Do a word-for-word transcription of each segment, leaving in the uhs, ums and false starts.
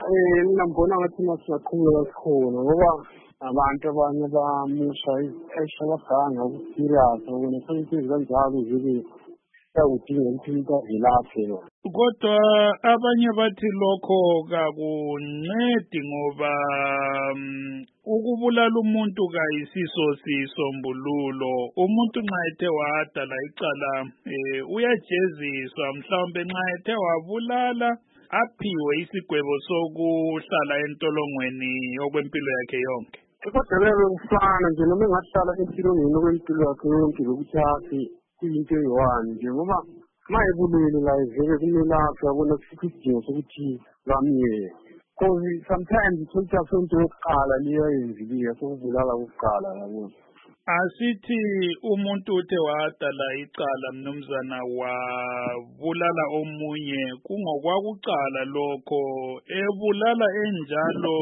Eh mina ngibona ngathi masingaqhubeka sikhona ngoba abantu abanye bamusha eshabaganga ukusirious ukune sensitive kanjalo zibe yakudinga ukuthi umuntu avilaphe lo. Kodwa abanye bathi lokho kakuncedi ngoba mm, ukubulala umuntu kayisiso sisombululo. Umuntu nxa ethe wadala icala eh, uyajeziswa mhlawumbe nxa ethe wabulala aphiwe isigwebo sokuhlala entolongweni okwempilo yakhe yonke. Kodwa lebe kufana nje noma engahlala empilweni okwempilo yakhe yonke lokuthi afi kuyinto eyi-one nje ngoba ma ebulele la ivele kumele afe yabona kufikho isidingo sokuthi bamyeke. Because sometimes utholukuthi asonto yokuqala leyo ayenzile sokubulala kokuqala yabona. Asithi umuntu uthe wadala icala mnumzana wabulala omunye kungokwakuqala lokho ebulala enjalo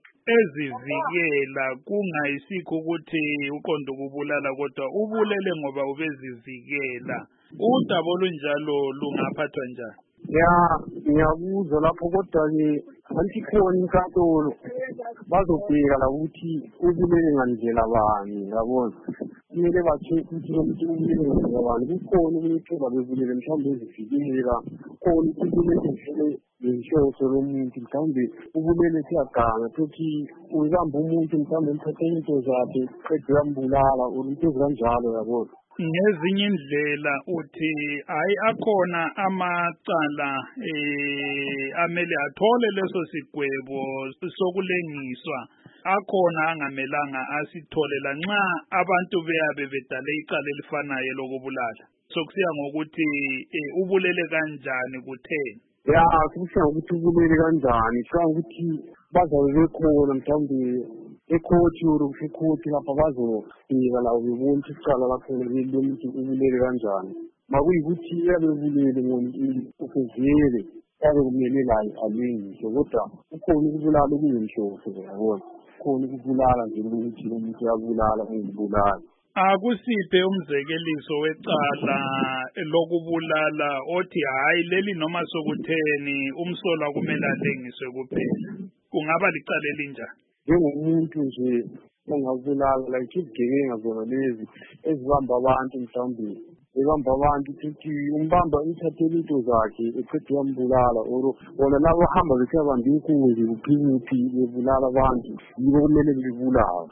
ezivikela kungayisikho ukuthi uqonda ukubulala kodwa ubulele ngoba ubezivikela. Udaba olunjalo lungaphathwa njani? Ya ngiyakuzwa lapho kodwa-ke anti khona inkantolo bazobheka la ukuthi ubulele ngandlela bani yabona. Kumele ba-check ukuthi lo muntu ubulele ngandlela bani. Kukhona okunye ithuba bebulele mhlawumbe ezivikela, khona ukuthi ubulele vele ngenhloso lomuntu mhlawumbe ubulele siyaganga futhi uyibamba umuntu mhlawumbe emthathe into zakhe qeda uyambulala or into ezikanjalo yabona. Ngezinye indlela uthi hayi akhona amacala eh amele athole leso sigwebo sokulengiswa akhona angamelanga asitholela nxa abantu beyabe bedale icala elifanayo lokubulala. Sokusiya ngokuthi eh, ubulele kanjani kutheni. Ya kusiya ngokuthi ubulele kanjani kusiya ngokuthi bazabe bekhona mhlawumbe ekhothi or kusekhothi lapha bazobheka la bebona ukuthi icala lakhona lomuntu ubulele kanjani. Makuyikuthi yabe ubulele ngokuvele yabe kumele la alengiswe kodwa ukhona ukubulala okuyinhloso yabona. Khona ukubulala nje ukuthi umuntu uyabulala ungibulala. Akusiphe umzekeliso wecala lokubulala othi hayi leli noma sokutheni umsolwa kumele alengiswe kuphela. Kungaba licala elinjani? Njengomuntu nje ongabulala like izigebenga zona lezi ezibamba abantu mhlawumbe ebamba abantu ukuthi umbamba umthathele into zakhe eqeda uyambulala or bona labo hamba besiyabamba inkunzi kuphikuphi bebulala abantu yibo kumele bebulala.